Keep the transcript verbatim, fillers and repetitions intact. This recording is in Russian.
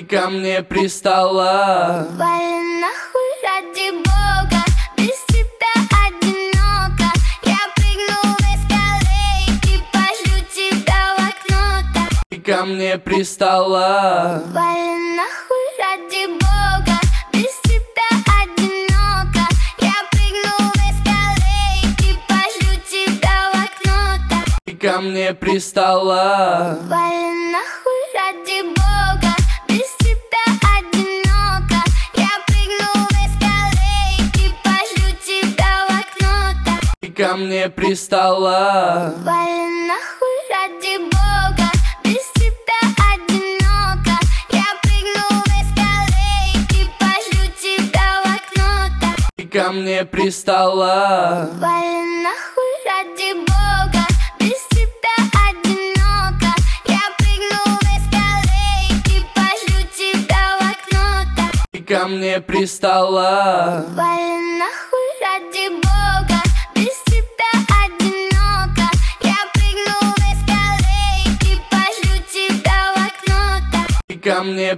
ко мне пристала. Вали нахуй ради бога, без тебя одиноко. Я прыгну в эскалейки, пошлю тебя в окно. Ты ко мне пристала. Вали нахуй ради бога, без тебя одиноко. Я прыгну в эскалейки, пошлю тебя в окно. Ты ко мне пристала. Вали нахуй ради бога, без тебя одиноко. Я прыгну в эскалейки, пошлю тебя в окно. Ты ко мне пристала. Вали нахуй ради бога, без тебя одиноко. Я прыгну в эскалейки, пошлю тебя в окно. Ты ко мне пристала. Вали нахуй ради бога, без тебя одиноко. Я прыгну в эскалейки, пошлю тебя в окно. Ты ко мне пристала. Вали нахуй ради бога, без тебя одиноко. Я прыгну в эскалейки, пошлю тебя в окно. Ты ко мне